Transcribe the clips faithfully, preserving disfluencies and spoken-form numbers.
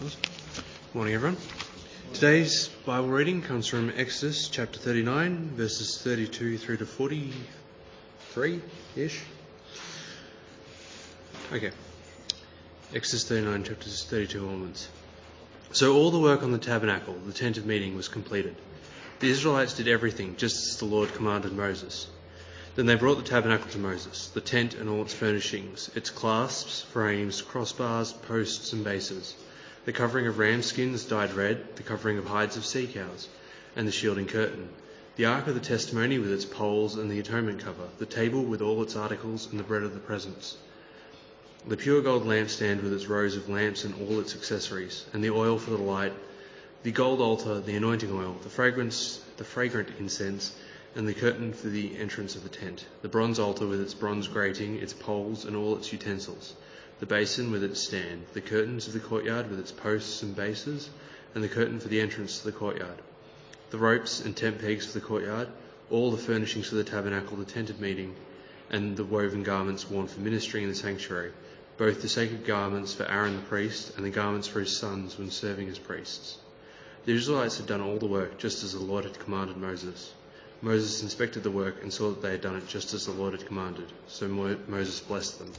Morning, everyone. Today's Bible reading comes from Exodus chapter thirty-nine, verses thirty-two through to forty-three-ish. Okay. Exodus thirty-nine, chapters thirty-two onwards. So all the work on the tabernacle, the tent of meeting, was completed. The Israelites did everything just as the Lord commanded Moses. Then they brought the tabernacle to Moses, the tent and all its furnishings, its clasps, frames, crossbars, posts and bases, the covering of ram skins dyed red, the covering of hides of sea cows, and the shielding curtain, the ark of the testimony with its poles and the atonement cover, the table with all its articles and the bread of the presence, the pure gold lampstand with its rows of lamps and all its accessories, and the oil for the light, the gold altar, the anointing oil, the fragrance, the fragrant incense, and the curtain for the entrance of the tent, the bronze altar with its bronze grating, its poles and all its utensils, the basin with its stand, the curtains of the courtyard with its posts and bases, and the curtain for the entrance to the courtyard, the ropes and tent pegs for the courtyard, all the furnishings for the tabernacle, the tent of meeting, and the woven garments worn for ministry in the sanctuary, both the sacred garments for Aaron the priest and the garments for his sons when serving as priests. The Israelites had done all the work just as the Lord had commanded Moses. Moses inspected the work and saw that they had done it just as the Lord had commanded. So Mo- Moses blessed them.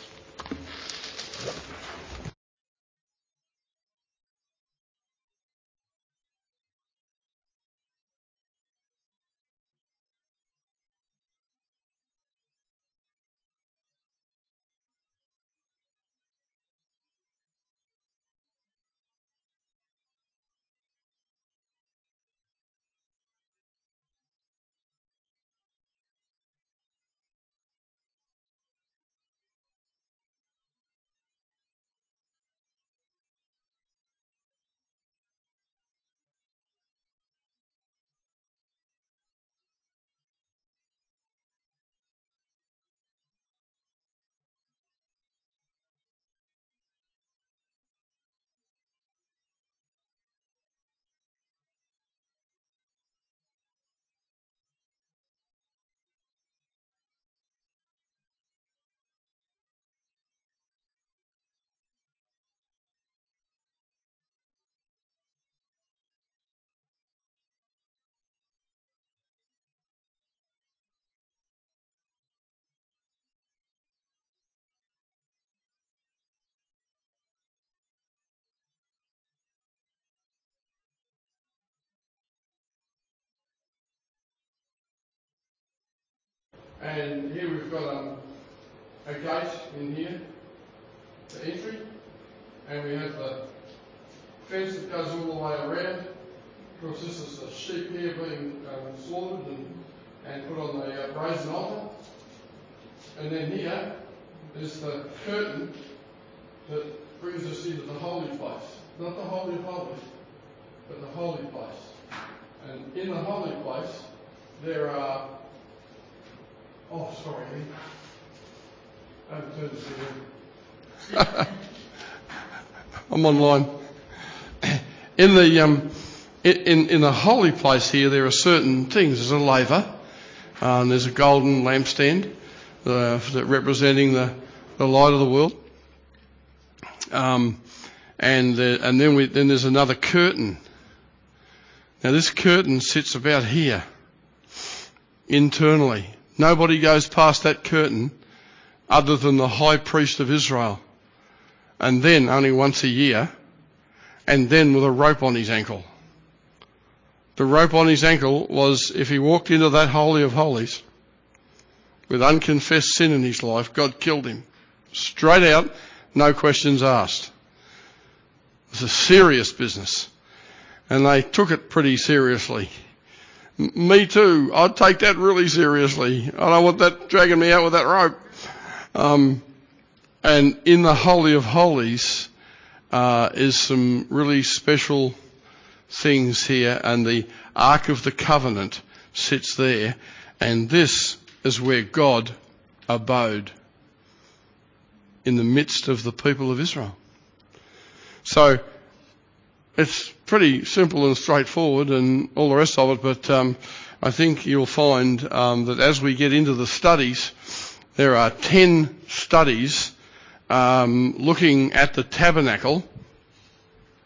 And here we've got um, a gate in here, the entry, and we have the fence that goes all the way around. Of course, this is the sheep here being um, slaughtered and, and put on the uh, brazen altar. And then here is the curtain that brings us into the holy place. Not the Holy of Holies, but the holy place. And in the holy place, there are Oh, sorry, Lee. I haven't turned this around. I'm online. In the um, in in the holy place here, there are certain things. There's a laver, uh, and there's a golden lampstand uh, representing the, the light of the world. Um, and uh, and then we then there's another curtain. Now this curtain sits about here, internally. Nobody goes past that curtain other than the high priest of Israel. And then only once a year, and then with a rope on his ankle. The rope on his ankle was if he walked into that Holy of Holies with unconfessed sin in his life, God killed him. Straight out, no questions asked. It was a serious business. And they took it pretty seriously. Me too. I'd take that really seriously. I don't want that dragging me out with that rope. Um, and in the Holy of Holies uh, is some really special things here, and the Ark of the Covenant sits there, and this is where God abode in the midst of the people of Israel. So it's pretty simple and straightforward and all the rest of it, but um, I think you'll find um, that as we get into the studies, there are ten studies um, looking at the tabernacle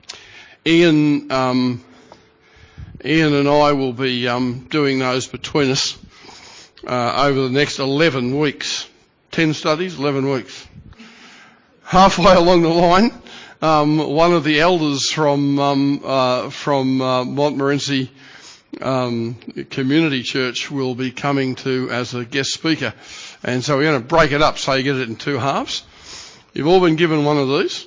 Ian, um, Ian and I will be um, doing those between us uh, over the next eleven weeks. Ten studies, eleven weeks. Halfway along the line, um, one of the elders from um, uh, from uh, Montmorency um, Community Church will be coming to as a guest speaker, and so we're going to break it up so you get it in two halves. You've all been given one of these,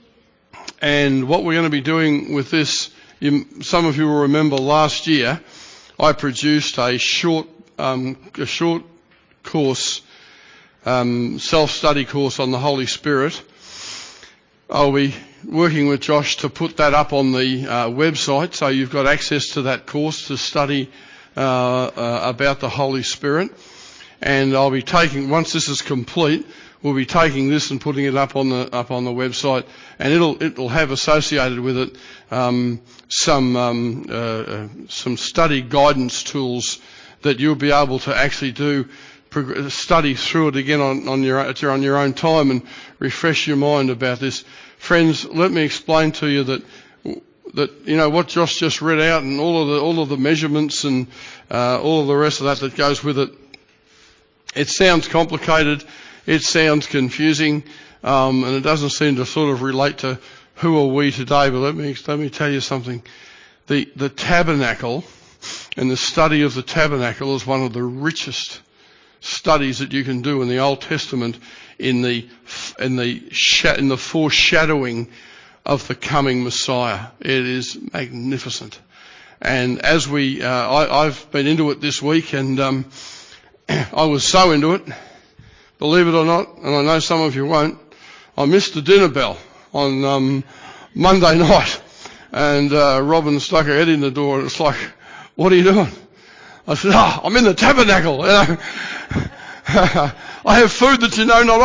and what we're going to be doing with this, you, some of you will remember last year, I produced a short um, a short course. Um, self-study course on the Holy Spirit. I'll be working with Josh to put that up on the uh, website, so you've got access to that course to study uh, uh, about the Holy Spirit. And I'll be taking, once this is complete, we'll be taking this and putting it up on the up on the website, and it'll it'll have associated with it um, some um, uh, uh, some study guidance tools that you'll be able to actually do. Study through it again on, on your on your own time and refresh your mind about this. Friends, let me explain to you that that you know what Josh just read out and all of the all of the measurements and uh, all of the rest of that that goes with it. It sounds complicated, it sounds confusing, um, and it doesn't seem to sort of relate to who are we today. But let me let me tell you something. The the tabernacle and the study of the tabernacle is one of the richest studies that you can do in the Old Testament in the in the in the foreshadowing of the coming Messiah. It is magnificent, and as we uh, I, I've been into it this week, and um, I was so into it, believe it or not, and I know some of you won't. I missed the dinner bell on um, Monday night, and uh, Robin stuck her head in the door, and it's like, "What are you doing?" I said, "Oh, I'm in the tabernacle. You know, I have food that you know not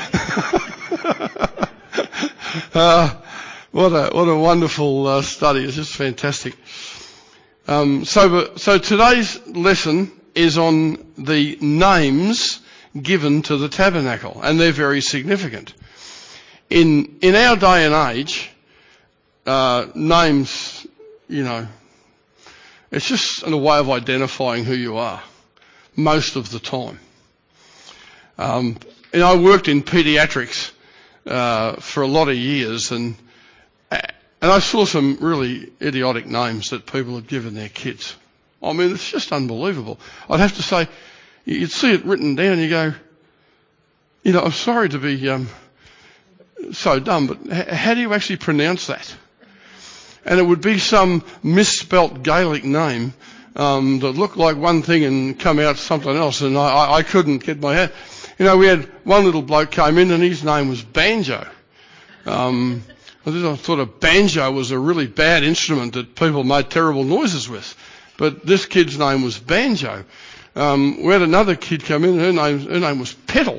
of." uh, what a what a wonderful uh, study! It's just fantastic. Um, so, so today's lesson is on the names given to the tabernacle, and they're very significant. In in our day and age, uh, names, you know. It's just a way of identifying who you are, most of the time. Um, and I worked in paediatrics uh, for a lot of years, and and I saw some really idiotic names that people had given their kids. I mean, it's just unbelievable. I'd have to say, you'd see it written down, you go, you know, I'm sorry to be um, so dumb, but h- how do you actually pronounce that? And it would be some misspelt Gaelic name um, that looked like one thing and come out something else, and I, I couldn't get my head. You know, we had one little bloke came in, and his name was Banjo. Um, I thought a banjo was a really bad instrument that people made terrible noises with, but this kid's name was Banjo. Um, we had another kid come in, and her name, her name was Petal.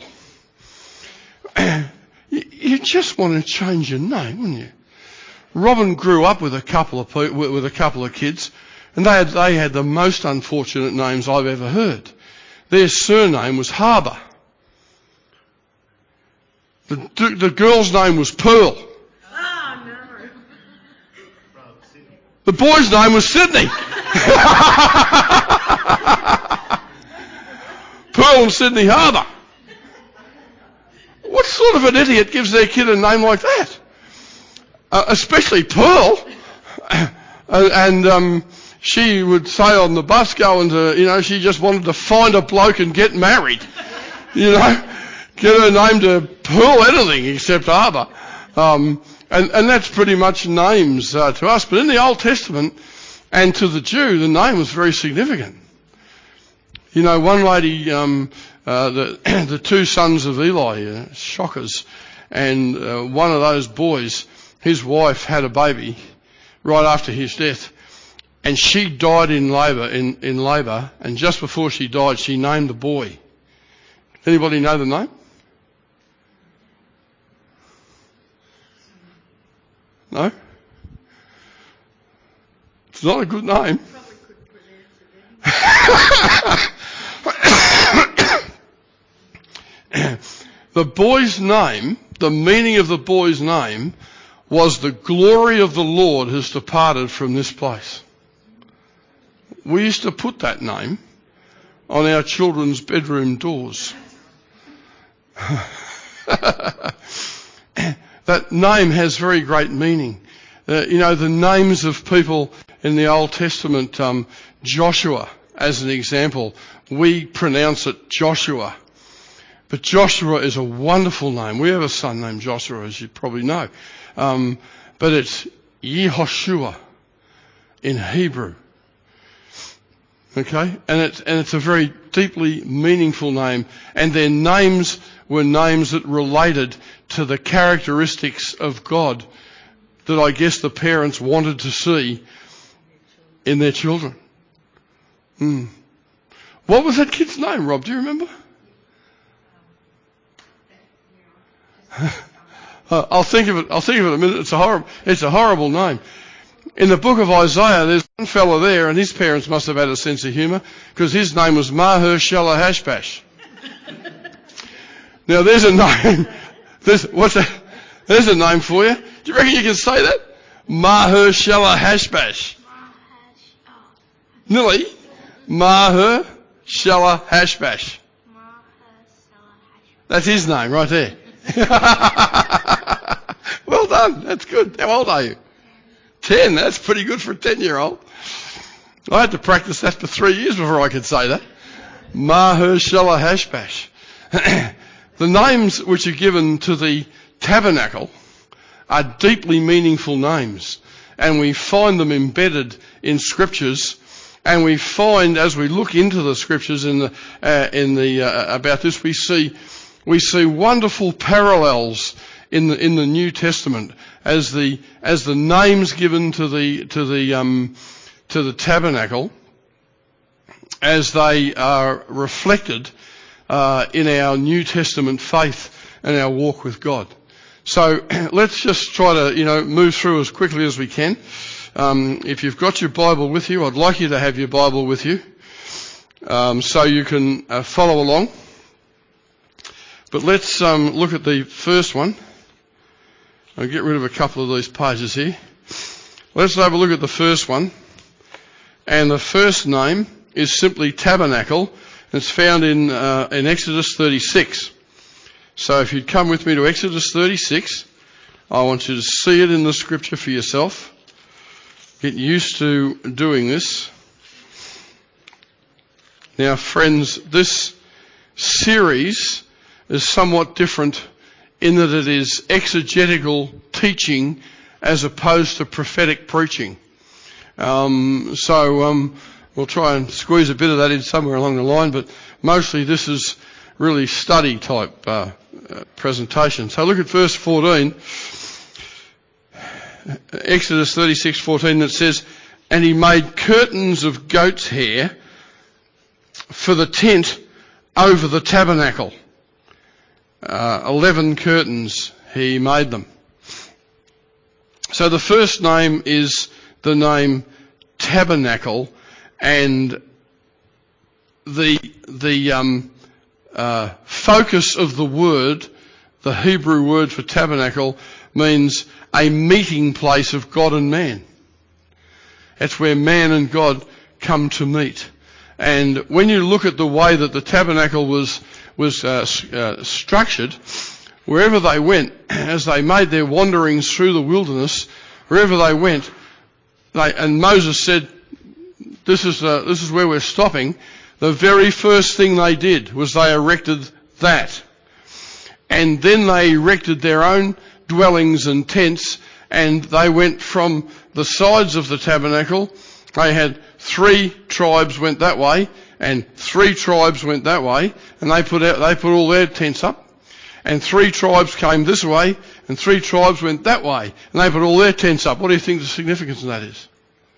you, you just want to change your name, wouldn't you? Robin grew up with a couple of with a couple of kids, and they had they had the most unfortunate names I've ever heard. Their surname was Harbour. The the girl's name was Pearl. Oh no. The boy's name was Sydney. Pearl and Sydney Harbour. What sort of an idiot gives their kid a name like that? Uh, especially Pearl, uh, and um, she would say on the bus going to, you know, she just wanted to find a bloke and get married, you know, get her name to Pearl anything except Harbour, um, and, and that's pretty much names uh, to us. But in the Old Testament and to the Jew, the name was very significant. You know, one lady, um, uh, the the two sons of Eli, uh, shockers, and uh, one of those boys. His wife had a baby right after his death, and she died in labour. In, in labour, and just before she died, she named the boy. Anybody know the name? No? It's not a good name. The boy's name, the meaning of the boy's name, was the glory of the Lord has departed from this place. We used to put that name on our children's bedroom doors. That name has very great meaning. Uh, you know, the names of people in the Old Testament, um, Joshua, as an example, we pronounce it Joshua. But Joshua is a wonderful name. We have a son named Joshua, as you probably know. Um, but it's Yehoshua in Hebrew. Okay? And it's, and it's a very deeply meaningful name. And their names were names that related to the characteristics of God that I guess the parents wanted to see in their children. Mm. What was that kid's name, Rob? Do you remember? uh, I'll think of it. I'll think of it in a minute. It's a horrible. It's a horrible name. In the book of Isaiah, there's one fellow there, and his parents must have had a sense of humour because his name was Maher-shalal-hash-bash. Now, there's a name. There's, what's that? There's a name for you. Do you reckon you can say that? Maher-shalal-hash-bash. Nilly. Maher-shalal-hash-bash. That's his name right there. Well done. That's good. How old are you? Ten. That's pretty good for a ten-year-old. I had to practice that for three years before I could say that. Maher-shalal-hash-bash. The names which are given to the tabernacle are deeply meaningful names, and we find them embedded in scriptures, and we find as we look into the scriptures in the uh, in the uh, about this we see we see wonderful parallels in the in the New Testament as the as the names given to the to the um to the tabernacle as they are reflected uh, in our New Testament faith and our walk with God. So let's just try to, you know, move through as quickly as we can. Um, if you've got your Bible with you, I'd like you to have your Bible with you um, so you can uh, follow along. But let's um, look at the first one. I'll get rid of a couple of these pages here. Let's have a look at the first one. And the first name is simply tabernacle. It's found in uh, in Exodus thirty-six. So if you'd come with me to Exodus thirty-six, I want you to see it in the scripture for yourself. Get used to doing this. Now, friends, this series is somewhat different in that it is exegetical teaching as opposed to prophetic preaching. Um, so um, we'll try and squeeze a bit of that in somewhere along the line, but mostly this is really study type uh, uh, presentation. So look at verse fourteen, Exodus thirty-six fourteen, that says, "And he made curtains of goat's hair for the tent over the tabernacle." Uh, eleven curtains he made them. So the first name is the name tabernacle, and the the um, uh, focus of the word, the Hebrew word for tabernacle, means a meeting place of God and man. That's where man and God come to meet. And when you look at the way that the tabernacle was was uh, uh, structured, wherever they went, as they made their wanderings through the wilderness, wherever they went, they, and Moses said, "This is uh, this is where we're stopping." The very first thing they did was they erected that, and then they erected their own dwellings and tents, and they went from the sides of the tabernacle. They had three tribes went that way, and three tribes went that way, and they put out, they put all their tents up, and three tribes came this way, and three tribes went that way, and they put all their tents up. What do you think the significance of that is?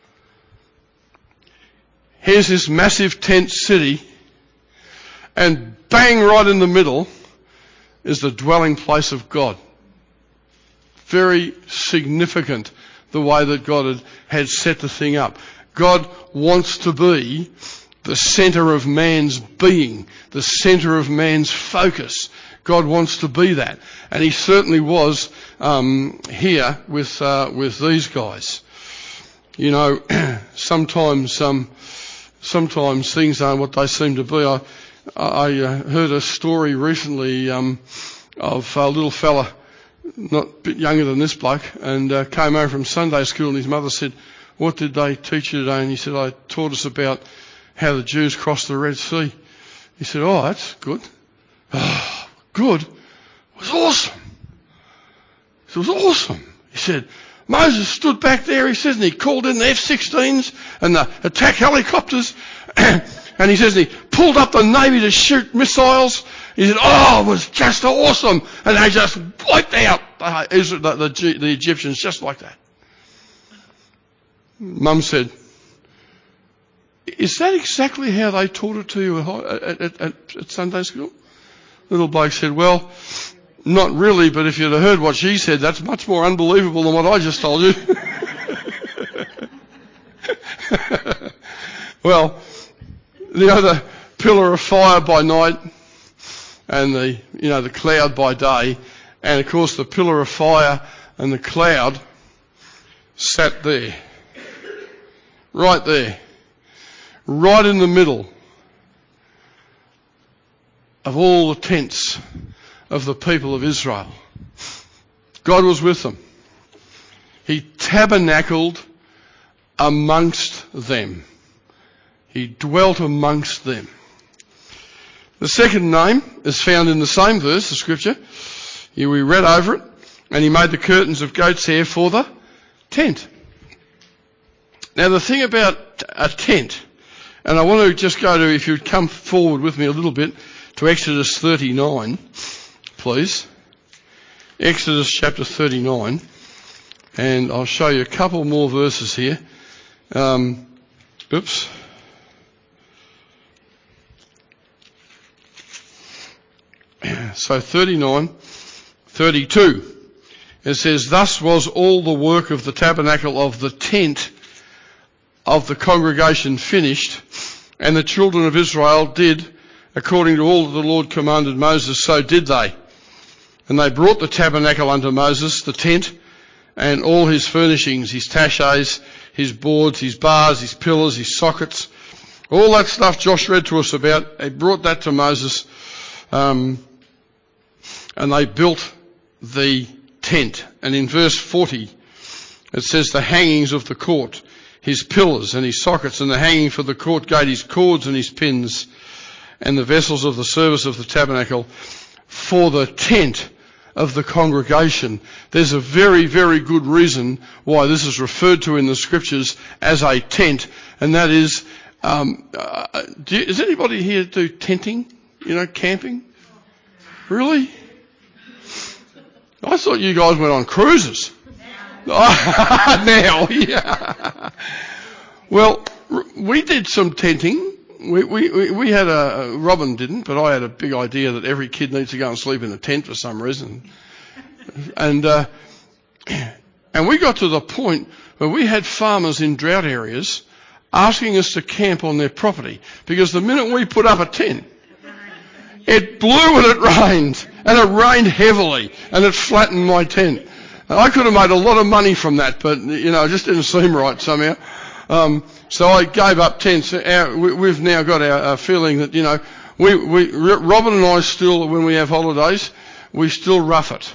Here's this massive tent city, and bang right in the middle is the dwelling place of God. Very significant, the way that God had, had set the thing up. God wants to be the centre of man's being, the centre of man's focus. God wants to be that. And he certainly was um, here with uh, with these guys. You know, sometimes um, sometimes things aren't what they seem to be. I, I uh, heard a story recently um, of a little fella, not a bit younger than this bloke, and uh, came home from Sunday school, and his mother said, "What did they teach you today?" And he said, "I taught us about how the Jews crossed the Red Sea." He said, "Oh, that's good." "Oh, good? It was awesome. It was awesome." He said, "Moses stood back there," he says, "and he called in the F sixteens and the attack helicopters." And he says, and he pulled up the Navy to shoot missiles. He said, "Oh, it was just awesome." And they just wiped out the, the, the, the Egyptians just like that. Mum said, "Is that exactly how they taught it to you at, at, at, at Sunday school?" Little bloke said, "Well, not really, but if you'd have heard what she said, that's much more unbelievable than what I just told you." Well, the other pillar of fire by night and the, you know, the cloud by day, and of course the pillar of fire and the cloud sat there, right there, right in the middle of all the tents of the people of Israel. God was with them. He tabernacled amongst them. He dwelt amongst them. The second name is found in the same verse, the scripture. Here we read over it. And he made the curtains of goat's hair for the tent. Now the thing about a tent, and I want to just go to, if you'd come forward with me a little bit, to Exodus thirty-nine, please. Exodus chapter thirty-nine. And I'll show you a couple more verses here. Um, oops. So thirty-nine, thirty-two. It says, "Thus was all the work of the tabernacle of the tent of the congregation finished, and the children of Israel did according to all that the Lord commanded Moses, so did they. And they brought the tabernacle unto Moses, the tent, and all his furnishings, his taches, his boards, his bars, his pillars, his sockets, all that stuff Josh read to us about. They brought that to Moses, um, and they built the tent." And in verse forty, it says, "The hangings of the court, his pillars and his sockets, and the hanging for the court gate, his cords and his pins, and the vessels of the service of the tabernacle, for the tent of the congregation." There's a very, very good reason why this is referred to in the scriptures as a tent, and that is, um, uh, do you, does anybody here do tenting? You know, camping? Really? I thought you guys went on cruises. Now, yeah. Well, we did some tenting. We, we, we had a, Robin didn't, but I had a big idea that every kid needs to go and sleep in a tent for some reason. And, uh, and we got to the point where we had farmers in drought areas asking us to camp on their property, because the minute we put up a tent, it blew and it rained, and it rained heavily, and it flattened my tent. And I could have made a lot of money from that, but, you know, it just didn't seem right somehow. Um, so I gave up tents. Our, we, we've now got our, our feeling that, you know, we, we, Robin and I still, when we have holidays, we still rough it.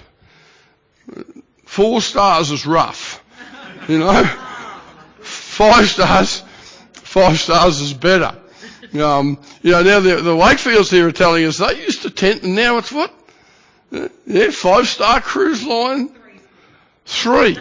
Four stars is rough, you know. Five stars, five stars is better. Um, you know, now the, the Wakefields here are telling us they used to tent, and now it's what? Yeah, five-star cruise line? Three.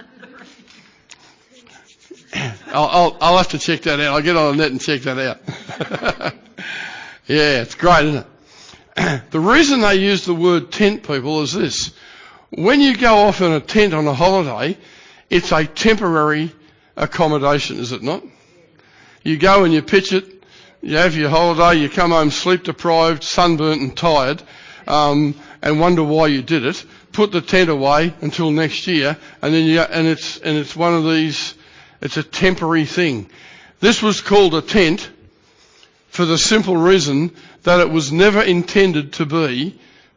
I'll, I'll, I'll have to check that out. I'll get on the net and check that out. Yeah, it's great, isn't it? The reason they use the word tent, people, is this. When you go off in a tent on a holiday, it's a temporary accommodation, is it not? You go and you pitch it. You have your holiday, you come home sleep deprived, sunburnt and tired, um, and wonder why you did it. Put the tent away until next year, and then you, and it's, and it's one of these, it's a temporary thing. This was called a tent for the simple reason that it was never intended to be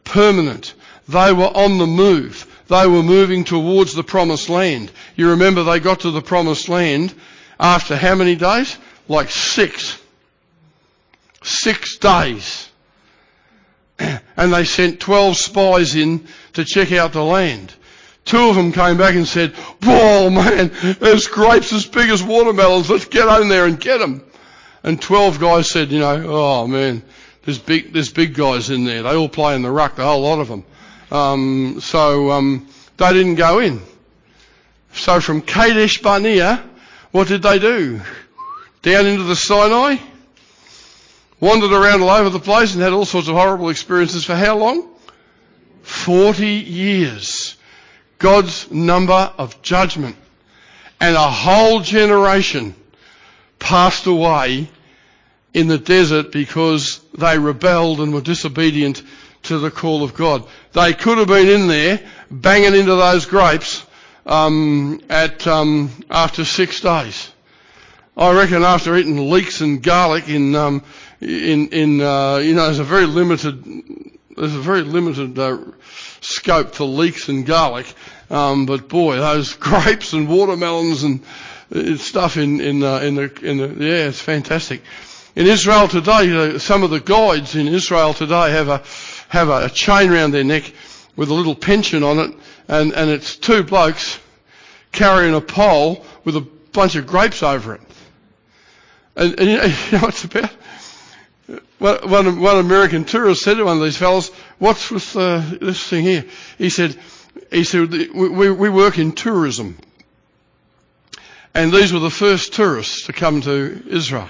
permanent. They were on the move. They were moving towards the promised land. You remember they got to the promised land after how many days? Like six. Six days. And they sent twelve spies in to check out the land. Two of them came back and said, "Whoa, man, there's grapes as big as watermelons. Let's get in there and get them." And twelve guys said, you know, "Oh, man, there's big, there's big guys in there. They all play in the ruck, the whole lot of them." Um, so um, they didn't go in. So from Kadesh Barnea, what did they do? Down into the Sinai, wandered around all over the place and had all sorts of horrible experiences for how long? Forty years. God's number of judgment. And a whole generation passed away in the desert because they rebelled and were disobedient to the call of God. They could have been in there banging into those grapes um, at um, after six days. I reckon after eating leeks and garlic in um, in in uh, you know there's a very limited there's a very limited uh, scope for leeks and garlic, um, but boy, those grapes and watermelons and uh, stuff in in uh, in the in the yeah, it's fantastic. In Israel today, uh, some of the guides in Israel today have a have a, a chain around their neck with a little pension on it, and, and it's two blokes carrying a pole with a bunch of grapes over it. And, and you, know, you know what it's about? One, one, one American tourist said to one of these fellows, "What's with uh, this thing here?" He said, "He said we, we, we work in tourism, and these were the first tourists to come to Israel."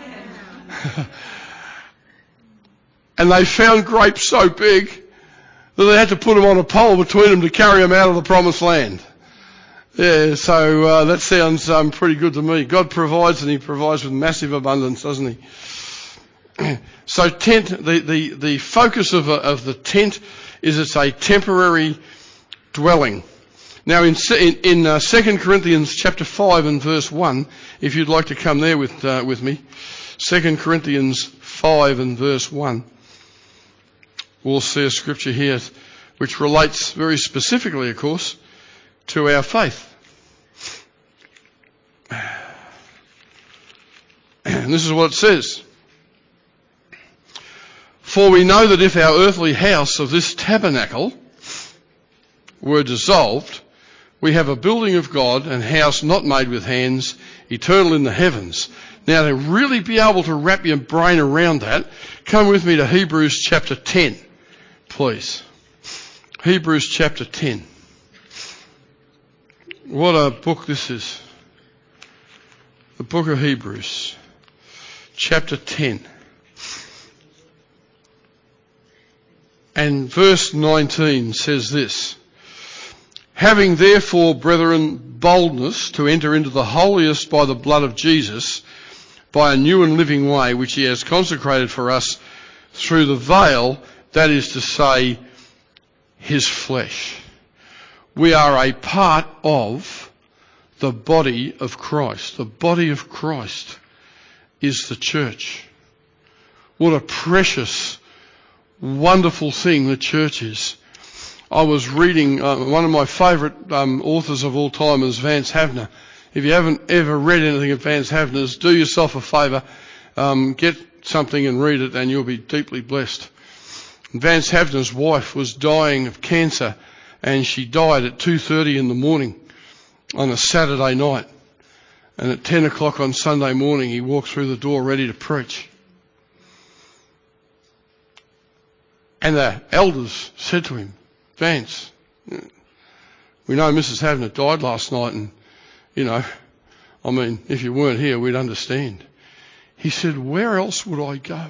And they found grapes so big that they had to put them on a pole between them to carry them out of the promised land. Yeah, so uh, that sounds um, pretty good to me. God provides, and He provides with massive abundance, doesn't He? So tent, the, the, the focus of, a, of the tent is it's a temporary dwelling. Now in, in, in uh, Second Corinthians chapter five and verse one, if you'd like to come there with, uh, with me, Second Corinthians five and verse one. We'll see a scripture here which relates very specifically, of course, to our faith. And this is what it says. "For we know that if our earthly house of this tabernacle were dissolved, we have a building of God, and house not made with hands, eternal in the heavens." Now, to really be able to wrap your brain around that, come with me to Hebrews chapter ten, please. Hebrews chapter ten. What a book this is. The book of Hebrews, chapter ten. And verse nineteen says this: "Having therefore, brethren, boldness to enter into the holiest by the blood of Jesus, by a new and living way which He has consecrated for us through the veil, that is to say, His flesh." We are a part of the body of Christ. The body of Christ is the church. What a precious, wonderful thing the church is. I was reading, uh, one of my favourite um, authors of all time is Vance Havner. If you haven't ever read anything of Vance Havner's, do yourself a favour, um, get something and read it, and you'll be deeply blessed. Vance Havner's wife was dying of cancer, and she died at two thirty in the morning on a Saturday night. And at ten o'clock on Sunday morning, he walked through the door ready to preach. And the elders said to him, "Vance, we know Missus Havner died last night, and, you know, I mean, if you weren't here, we'd understand." He said, "Where else would I go?"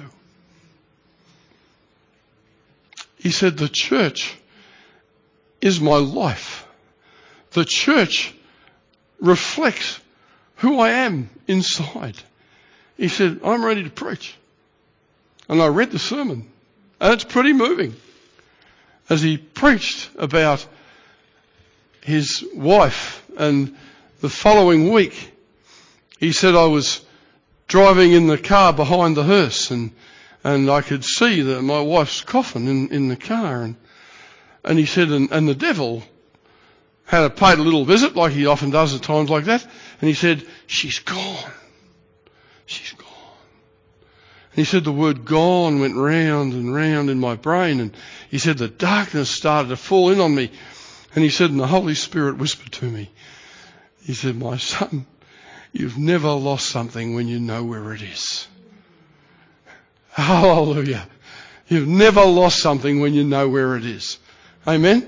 He said, "The church is my life. The church reflects who I am inside." He said, "I'm ready to preach." And I read the sermon, and it's pretty moving, as he preached about his wife. And the following week, he said, "I was driving in the car behind the hearse, and and I could see that my wife's coughing in, in the car. And, and he said, and, and the devil had a, paid a little visit, like he often does at times like that. And he said, she's gone. She's gone. And he said the word gone went round and round in my brain. And he said the darkness started to fall in on me. And he said, and the Holy Spirit whispered to me. He said, my son, you've never lost something when you know where it is. Hallelujah. You've never lost something when you know where it is. Amen?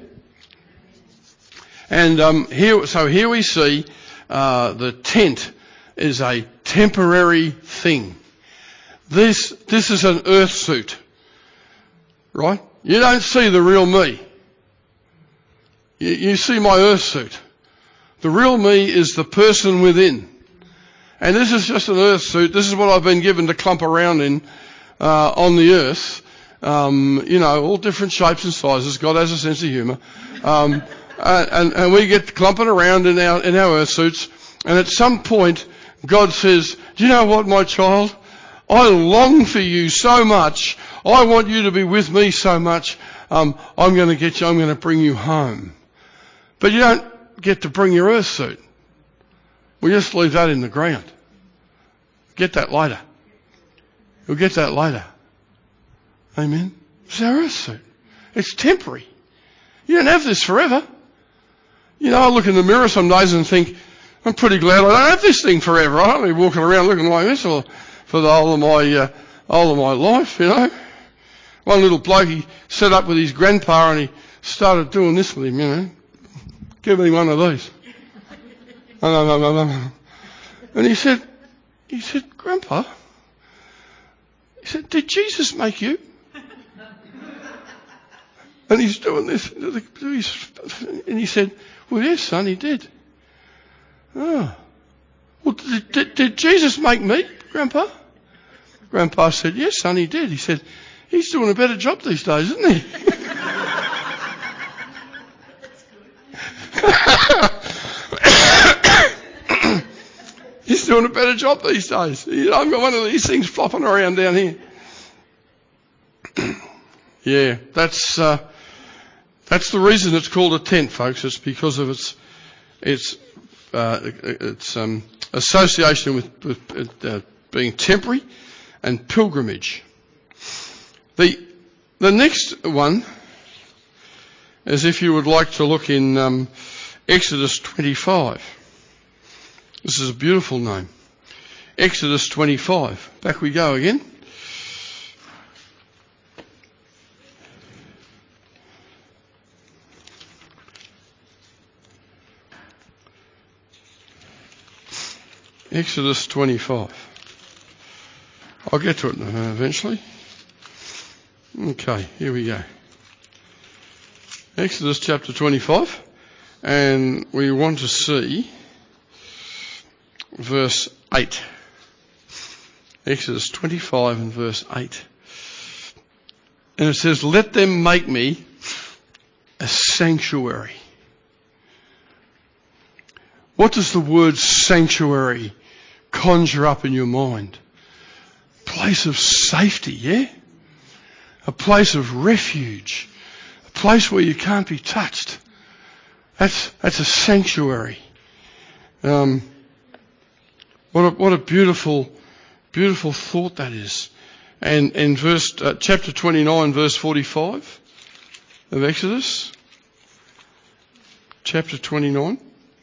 And um, here, so here we see uh, the tent is a temporary thing. This, this is an earth suit, right? You don't see the real me. You, you see my earth suit. The real me is the person within. And this is just an earth suit. This is what I've been given to clump around in uh, on the earth. Um, you know, all different shapes and sizes. God has a sense of humour. Um, uh, and, and we get clumping around in our, in our earth suits. And at some point, God says, do you know what, my child? I long for you so much. I want you to be with me so much. Um, I'm going to get you, I'm going to bring you home. But you don't get to bring your earth suit. We just leave that in the ground. Get that later. We'll get that later. Amen. It's our earth suit. It's temporary. You don't have this forever. You know, I look in the mirror some days and think, I'm pretty glad I don't have this thing forever. I don't be walking around looking like this for, for the whole of my, uh, whole of my life, you know. One little bloke, he set up with his grandpa and he started doing this with him, you know. Give me one of these. And he said, he said, Grandpa, he said, did Jesus make you? And he's doing this. And he said, well, yes, son, he did. Oh. Well, did, did, did Jesus make me, Grandpa? Grandpa said, yes, son, he did. He said, he's doing a better job these days, isn't he? He's doing a better job these days. You know, I've got one of these things flopping around down here. Yeah, that's uh, that's the reason it's called a tent, folks. It's because of its its uh, its um, association with, with uh, being temporary and pilgrimage. The the next one is, if you would like to look in um, Exodus twenty-five. This is a beautiful name. Exodus twenty-five. Back we go again. Exodus twenty-five. I'll get to it eventually. Okay, here we go. Exodus chapter twenty-five. And we want to see verse eight. Exodus twenty-five and verse eight. And it says, let them make me a sanctuary. What does the word sanctuary conjure up in your mind? Place of safety, yeah? A place of refuge. A place where you can't be touched. That's, that's a sanctuary. Um, what a, what a beautiful, beautiful thought that is. And in verse, uh, chapter twenty-nine, verse forty-five of Exodus. Chapter twenty-nine.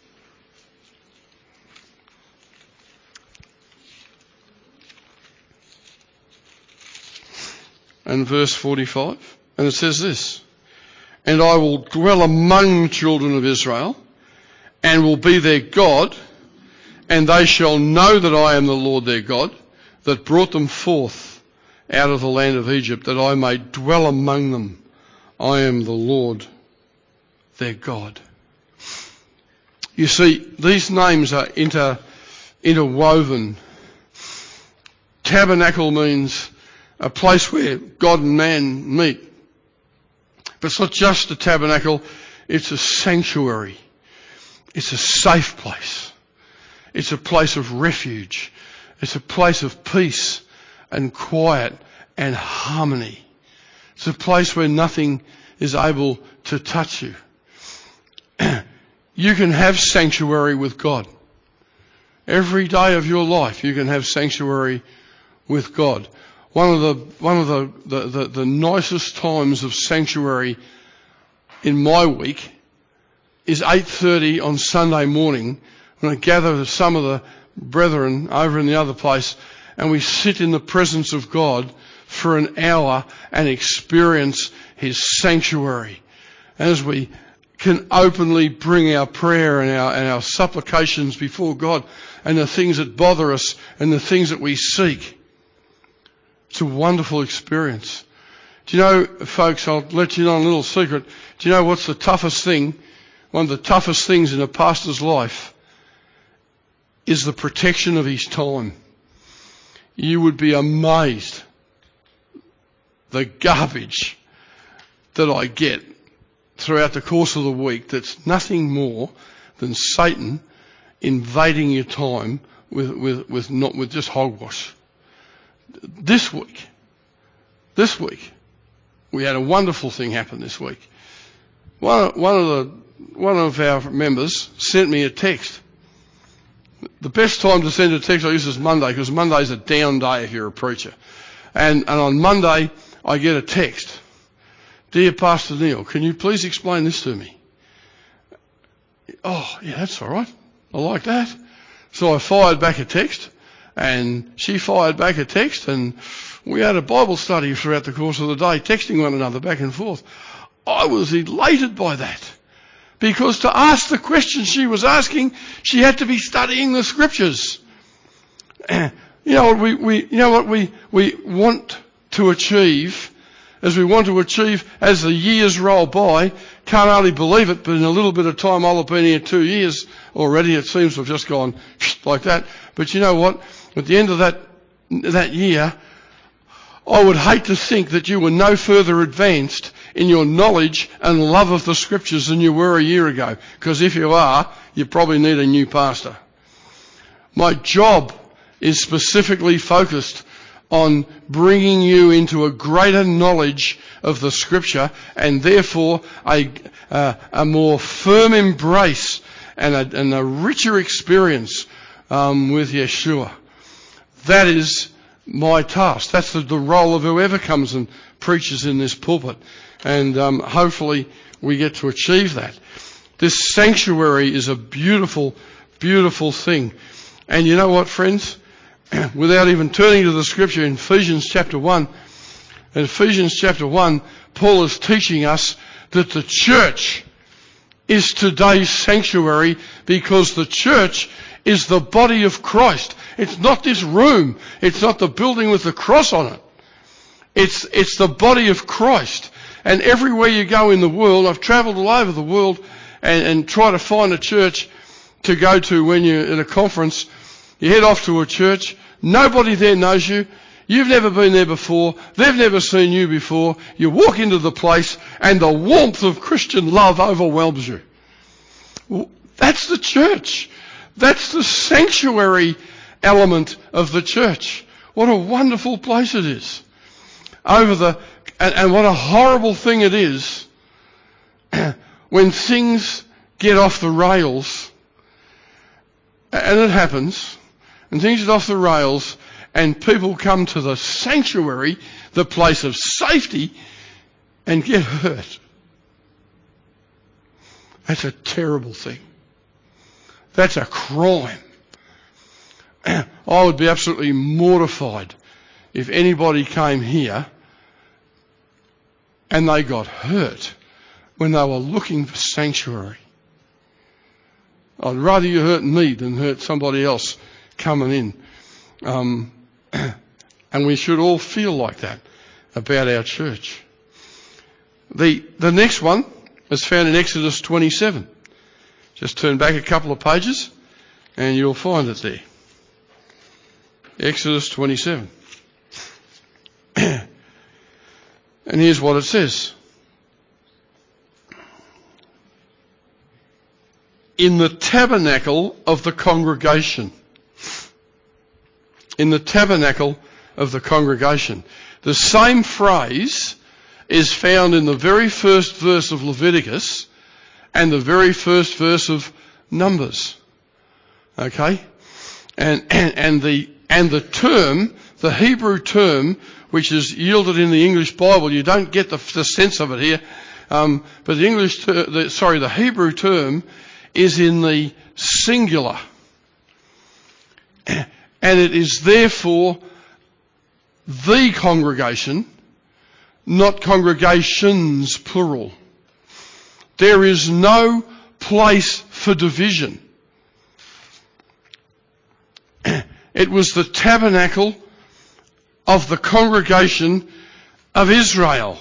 And verse forty-five. And it says this, and I will dwell among the children of Israel, and will be their God, and they shall know that I am the Lord their God, that brought them forth out of the land of Egypt, that I may dwell among them. I am the Lord their God. You see, these names are inter, interwoven. Tabernacle means a place where God and man meet. But it's not just a tabernacle, it's a sanctuary. It's a safe place. It's a place of refuge. It's a place of peace and quiet and harmony. It's a place where nothing is able to touch you. You can have sanctuary with God. Every day of your life you can have sanctuary with God. One of the one of the, the, the, the nicest times of sanctuary in my week is eight thirty on Sunday morning when I gather with some of the brethren over in the other place and we sit in the presence of God for an hour and experience His sanctuary. As we can openly bring our prayer and our, and our supplications before God and the things that bother us and the things that we seek. It's a wonderful experience. Do you know, folks, I'll let you know a little secret. Do you know what's the toughest thing? One of the toughest things in a pastor's life is the protection of his time. You would be amazed the garbage that I get throughout the course of the week that's nothing more than Satan invading your time with, with, with not with just hogwash. This week, this week, we had a wonderful thing happen this week. One, one of the, one of our members sent me a text. The best time to send a text I use is Monday, because Monday's a down day if you're a preacher. And, and on Monday, I get a text. Dear Pastor Neil, can you please explain this to me? Oh, yeah, that's all right. I like that. So I fired back a text, and she fired back a text, and we had a Bible study throughout the course of the day, texting one another back and forth. I was elated by that, because to ask the question she was asking, she had to be studying the scriptures. You know what we, we you know what we, we want to achieve, as we want to achieve as the years roll by. Can't hardly believe it, but in a little bit of time, I'll have been here two years already. It seems to have just gone like that. But you know what? At the end of that that year, I would hate to think that you were no further advanced in your knowledge and love of the scriptures than you were a year ago. Because if you are, you probably need a new pastor. My job is specifically focused on bringing you into a greater knowledge of the scripture and therefore a, uh, a more firm embrace and a, and a richer experience um, with Yeshua. That is my task. That's the, the role of whoever comes and preaches in this pulpit. And um, hopefully we get to achieve that. This sanctuary is a beautiful, beautiful thing. And you know what, friends? Without even turning to the scripture in Ephesians chapter one, in Ephesians chapter one, Paul is teaching us that the church is today's sanctuary, because the church is the body of Christ. It's not this room. It's not the building with the cross on it. It's, it's the body of Christ. And everywhere you go in the world, I've travelled all over the world and, and try to find a church to go to when you're at a conference. You head off to a church. Nobody there knows you. You've never been there before. They've never seen you before. You walk into the place and the warmth of Christian love overwhelms you. That's the church. That's the sanctuary element of the church. What a wonderful place it is. Over the, and, and what a horrible thing it is when things get off the rails, and it happens, and things get off the rails, and people come to the sanctuary, the place of safety, and get hurt. That's a terrible thing. That's a crime. I would be absolutely mortified if anybody came here and they got hurt when they were looking for sanctuary. I'd rather you hurt me than hurt somebody else coming in. Um, and we should all feel like that about our church. The, the next one is found in Exodus twenty-seven. Just turn back a couple of pages and you'll find it there. Exodus twenty-seven. And here's what it says. In the tabernacle of the congregation. In the tabernacle of the congregation. The same phrase is found in the very first verse of Leviticus and the very first verse of Numbers. Okay? And, and, and the, and the term, the Hebrew term, which is yielded in the English Bible, you don't get the, the sense of it here, um, but the English, ter- the, sorry, the Hebrew term is in the singular. And it is therefore the congregation, not congregations, plural. There is no place for division. It was the tabernacle of the congregation of Israel.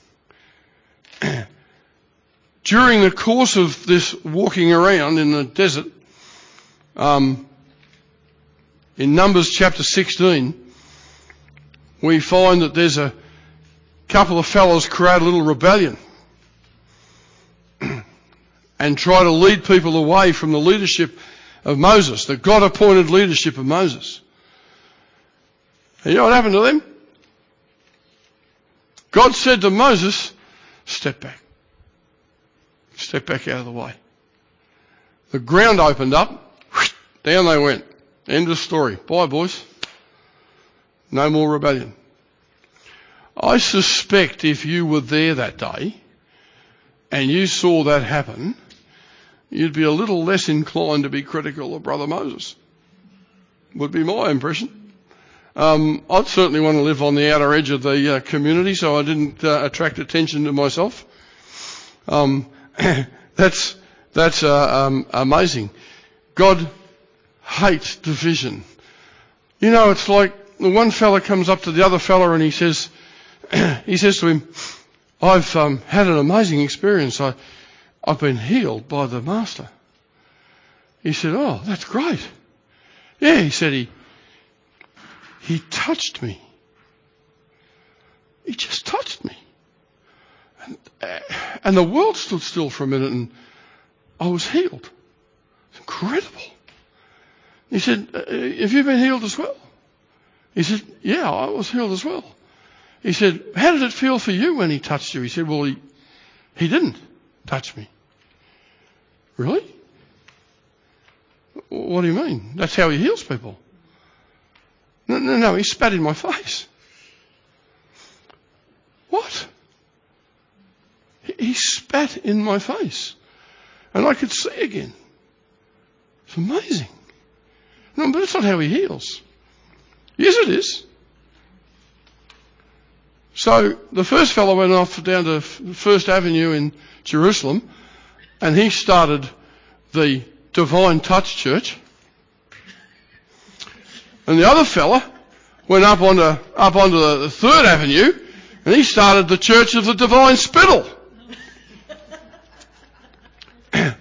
During the course of this walking around in the desert, um, in Numbers chapter sixteen, we find that there's a couple of fellows create a little rebellion and try to lead people away from the leadership of Moses, the God-appointed leadership of Moses. And you know what happened to them? God said to Moses, step back. Step back out of the way. The ground opened up, down they went. End of story. Bye, boys. No more rebellion. I suspect if you were there that day and you saw that happen, you'd be a little less inclined to be critical of Brother Moses. Would be my impression. Um, I'd certainly want to live on the outer edge of the uh, community so I didn't uh, attract attention to myself. Um, that's that's uh, um, amazing. God hates division. You know, it's like the one fella comes up to the other fella and he says, he says to him, I've um, had an amazing experience. I, I've been healed by the Master. He said, oh, that's great. Yeah, he said, he, he touched me. He just touched me. And, uh, and the world stood still for a minute and I was healed. It's incredible. He said, uh, have you been healed as well? He said, yeah, I was healed as well. He said, how did it feel for you when he touched you? He said, well, he, he didn't touch me. Really? What do you mean? That's how he heals people. No, no, no, he spat in my face. What? He, he spat in my face. And I could see again. It's amazing. No, but that's not how he heals. Yes, it is. So the first fellow went off down to First Avenue in Jerusalem and he started the Divine Touch Church. And the other fella went up onto, up onto the Third Avenue and he started the Church of the Divine Spittle. And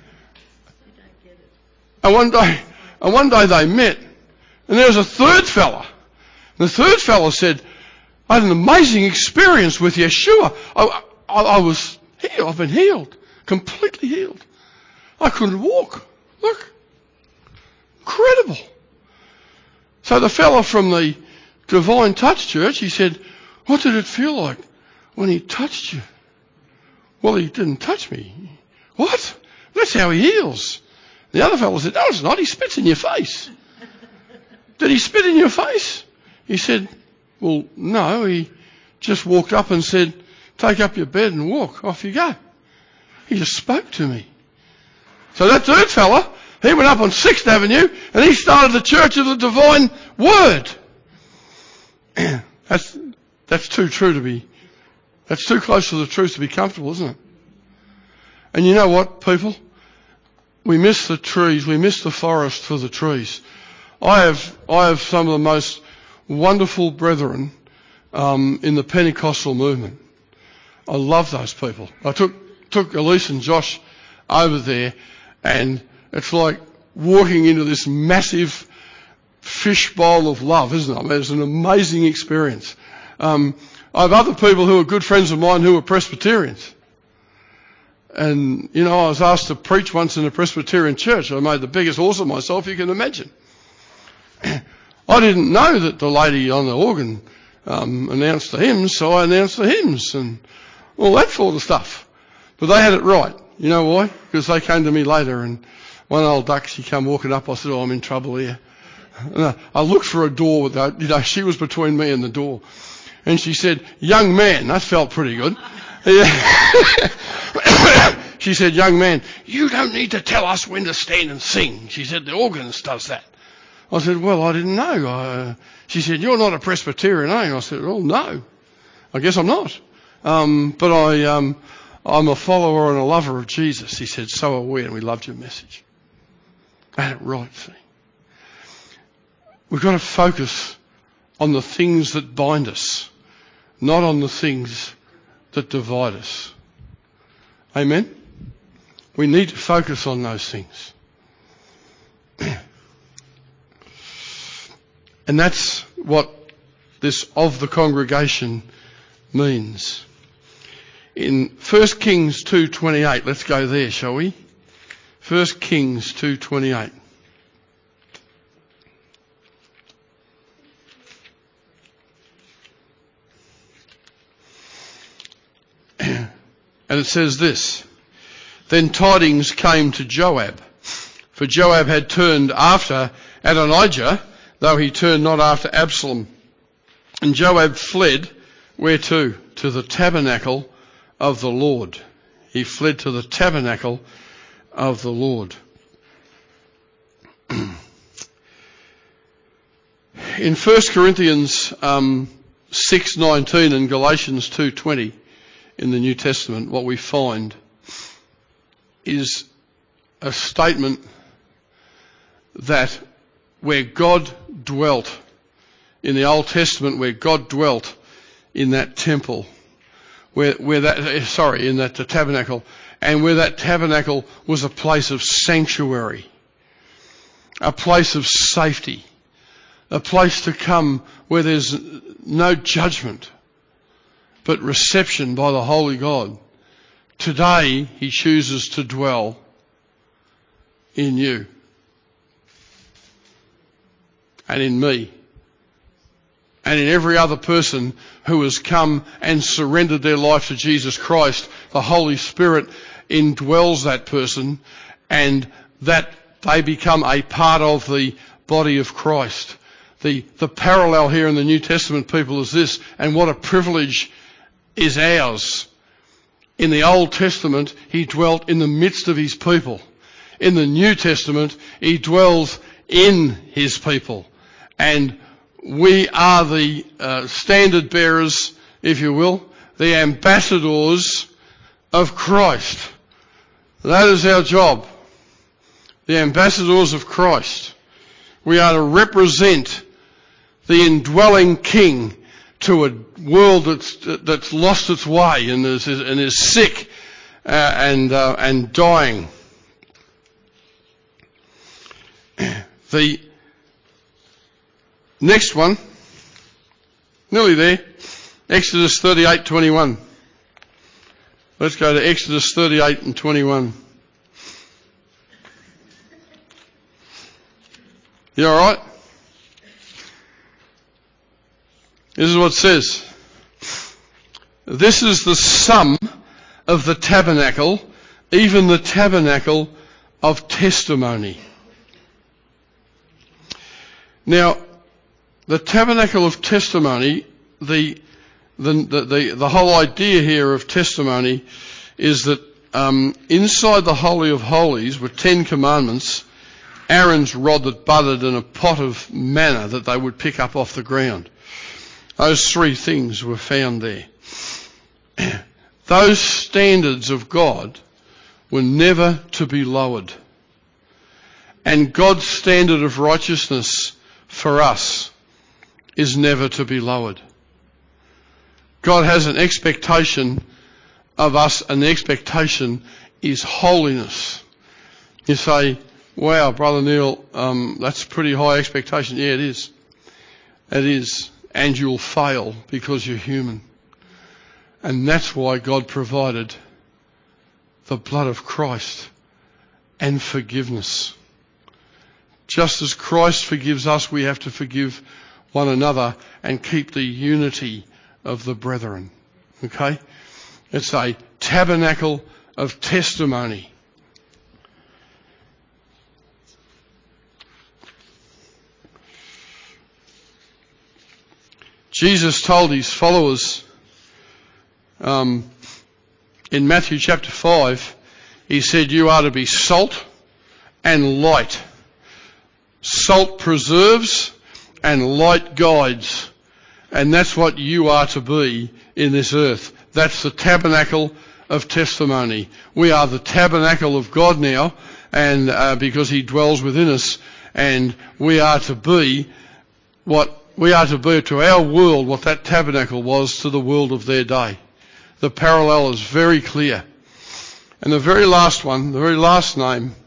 one day, and one day they met and there was a third fella. And the third fella said, I had an amazing experience with Yeshua. I, I, I was healed. I've been healed. Completely healed. I couldn't walk. Look. Incredible. So the fellow from the Divine Touch Church, he said, what did it feel like when he touched you? Well, he didn't touch me. What? That's how he heals. The other fellow said, no, it's not. He spits in your face. Did he spit in your face? He said, well, no, he just walked up and said, take up your bed and walk. Off you go. He just spoke to me. So that third fella, he went up on Sixth Avenue and he started the Church of the Divine Word. That's, that's too true to be, that's too close to the truth to be comfortable, isn't it? And you know what, people? We miss the trees, we miss the forest for the trees. I have, I have some of the most wonderful brethren um, in the Pentecostal movement. I love those people. I took took Elise and Josh over there, and it's like walking into this massive fishbowl of love, isn't it? I mean, it's an amazing experience. Um, I have other people who are good friends of mine who are Presbyterians. And, you know, I was asked to preach once in a Presbyterian church. I made the biggest horse of myself you can imagine. I didn't know that the lady on the organ um, announce the hymns, so I announced the hymns and all that sort of stuff. But they had it right. You know why? Because they came to me later, and one old duck, she came walking up. I said, "Oh, I'm in trouble here." And I looked for a door with that. You know, she was between me and the door. And she said, "Young man," that felt pretty good. She said, "Young man, you don't need to tell us when to stand and sing." She said, "The organist does that." I said, "Well, I didn't know." Uh, she said, "You're not a Presbyterian, are you?" I said, "Well, no, I guess I'm not. Um, but I, um, I'm a follower and a lover of Jesus." He said, "So are we, and we loved your message." I had it right, see. We've got to focus on the things that bind us, not on the things that divide us. Amen? We need to focus on those things. And that's what this of the congregation means. In First Kings two twenty-eight, let's go there, shall we? First Kings two twenty-eight. And it says this: "Then tidings came to Joab, for Joab had turned after Adonijah, though he turned not after Absalom. And Joab fled, where to? To the tabernacle of the Lord." He fled to the tabernacle of the Lord. In First Corinthians um, six nineteen and Galatians two twenty in the New Testament, what we find is a statement that where God dwelt in the Old Testament, where God dwelt in that temple, where, where that, sorry, in that tabernacle, and where that tabernacle was a place of sanctuary, a place of safety, a place to come where there's no judgment, but reception by the Holy God. Today, he chooses to dwell in you and in me and in every other person who has come and surrendered their life to Jesus Christ. The Holy Spirit indwells that person, and that they become a part of the body of Christ. The, the parallel here in the New Testament, people, is this, and what a privilege is ours. In the Old Testament, he dwelt in the midst of his people. In the New Testament, he dwells in his people. And we are the uh, standard bearers, if you will, the ambassadors of Christ. That is our job. The ambassadors of Christ. We are to represent the indwelling King to a world that's that's lost its way and is and is sick uh, and uh, and dying. The next one, nearly there, Exodus thirty-eight twenty-one. Let's go to Exodus thirty-eight and twenty-one. You all right? This is what it says. "This is the sum of the tabernacle, even the tabernacle of testimony." Now, the tabernacle of testimony, the the the the, the whole idea here of testimony is that um, inside the Holy of Holies were Ten Commandments, Aaron's rod that budded, and a pot of manna that they would pick up off the ground. Those three things were found there. Those standards of God were never to be lowered. And God's standard of righteousness for us is never to be lowered. God has an expectation of us, and the expectation is holiness. You say, "Wow, Brother Neil, um, that's a pretty high expectation." Yeah, it is. It is. And you'll fail because you're human. And that's why God provided the blood of Christ and forgiveness. Just as Christ forgives us, we have to forgive one another and keep the unity of the brethren. Okay? It's a tabernacle of testimony. Jesus told his followers um, in Matthew chapter five, he said, you are to be salt and light. Salt preserves and light guides. And that's what you are to be in this earth. That's the tabernacle of testimony. We are the tabernacle of God now, and uh, because he dwells within us, and we are to be what we are to be to our world what that tabernacle was to the world of their day. The parallel is very clear. And the very last one, the very last name,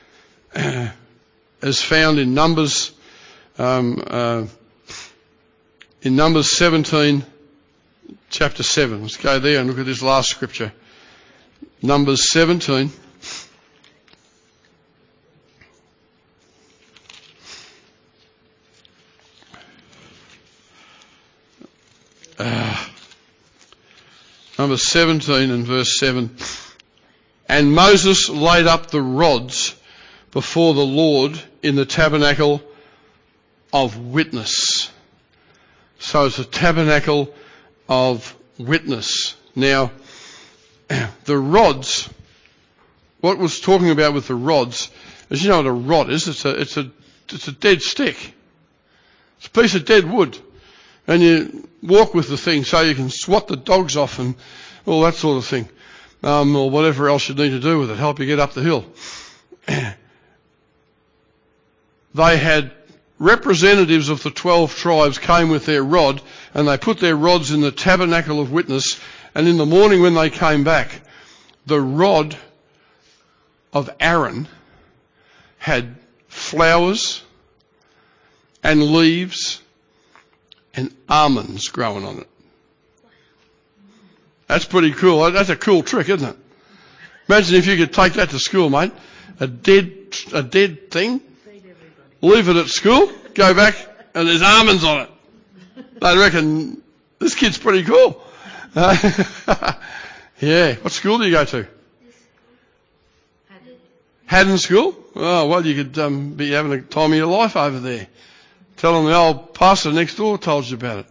is found in Numbers, um, uh, in Numbers seventeen, chapter seven. Let's go there and look at this last scripture. Numbers seventeen. Uh, Numbers seventeen and verse seven. And Moses laid up the rods before the Lord in the tabernacle of witness. So it's a tabernacle of witness. Now, the rods, what was talking about with the rods, as you know what a rod is, it's a, it's a, it's a dead stick. It's a piece of dead wood. And you walk with the thing so you can swat the dogs off and all that sort of thing. Um, or whatever else you need to do with it, help you get up the hill. They had representatives of the twelve tribes came with their rod, and they put their rods in the tabernacle of witness, and in the morning when they came back, the rod of Aaron had flowers and leaves and almonds growing on it. That's pretty cool. That's a cool trick, isn't it? Imagine if you could take that to school, mate. A dead, a dead thing. Leave it at school, go back, and there's almonds on it. They reckon this kid's pretty cool. Uh, yeah. What school do you go to? Haddon. Haddon School? Oh, well, you could um, be having a time of your life over there. Tell them the old pastor next door told you about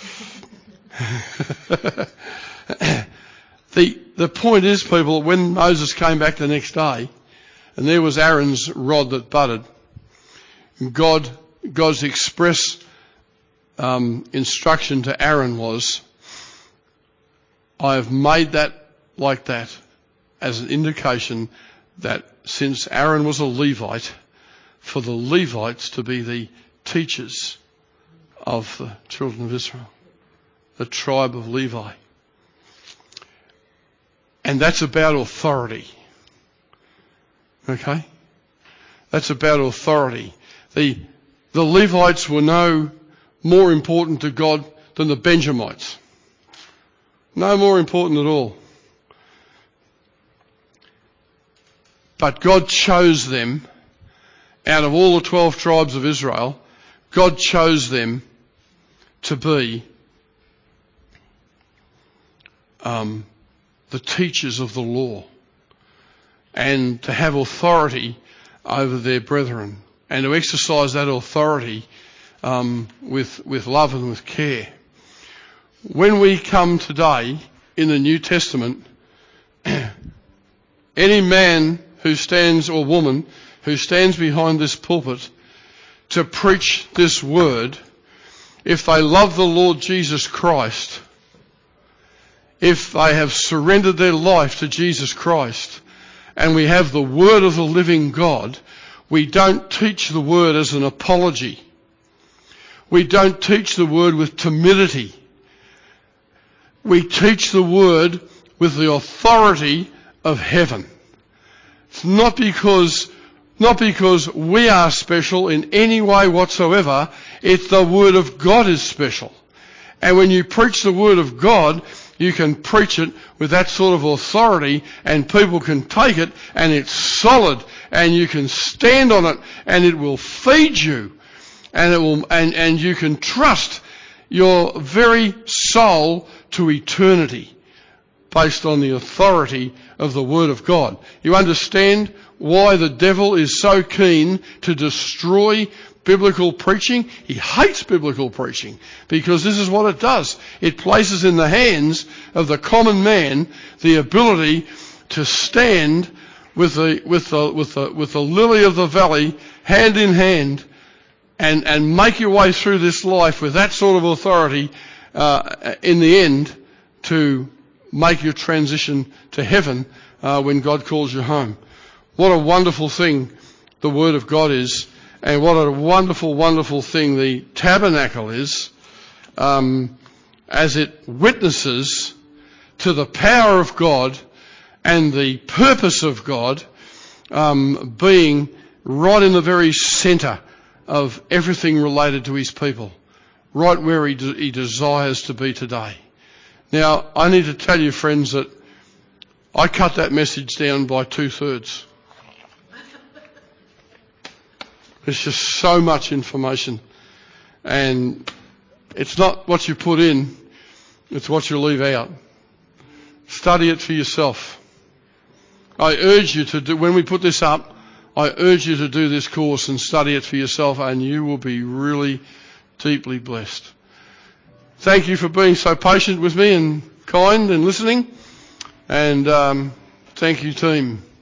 it. the the point is, people, when Moses came back the next day, and there was Aaron's rod that budded, God God's express um, instruction to Aaron was, I have made that like that as an indication that since Aaron was a Levite, for the Levites to be the teachers of the children of Israel, the tribe of Levi. And that's about authority. Okay? That's about authority. The, the Levites were no more important to God than the Benjamites. No more important at all. But God chose them, out of all the twelve tribes of Israel, God chose them to be um, the teachers of the law and to have authority over their brethren and to exercise that authority um, with, with love and with care. When we come today in the New Testament, any man who stands or woman who stands behind this pulpit to preach this word, if they love the Lord Jesus Christ, if they have surrendered their life to Jesus Christ, and we have the word of the living God, we don't teach the word as an apology. We don't teach the word with timidity. We teach the word with the authority of heaven. It's not because, not because we are special in any way whatsoever. It's the word of God is special. And when you preach the word of God, you can preach it with that sort of authority and people can take it and it's solid and you can stand on it and it will feed you and it will, and, and you can trust your very soul to eternity based on the authority of the Word of God. You understand why the devil is so keen to destroy biblical preaching? He hates biblical preaching because this is what it does. It places in the hands of the common man the ability to stand with the with the with the with the lily of the valley hand in hand and and make your way through this life with that sort of authority uh, in the end to make your transition to heaven uh, when God calls you home. What a wonderful thing the Word of God is, and what a wonderful, wonderful thing the tabernacle is, um, as it witnesses to the power of God and the purpose of God um, being right in the very centre of everything related to His people, right where He, de- he desires to be today. Now, I need to tell you, friends, that I cut that message down by two-thirds. There's just so much information. And it's not what you put in, it's what you leave out. Study it for yourself. I urge you to do, when we put this up, I urge you to do this course and study it for yourself, and you will be really deeply blessed. Thank you for being so patient with me and kind and listening. And um, thank you, team.